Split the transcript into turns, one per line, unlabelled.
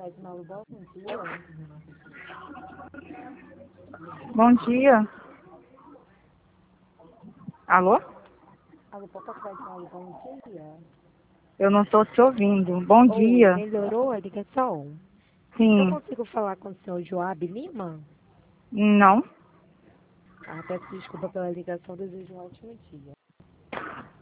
Bom dia.
Bom dia. Alô?
Alô, Papai Malu, bom dia.
Eu não estou te ouvindo. Bom
Oi,
dia.
melhorou a ligação? Eu
Sim.
consigo falar com o senhor Joab Lima?
Não.
Peço desculpa pela ligação, desejo um ótimo dia.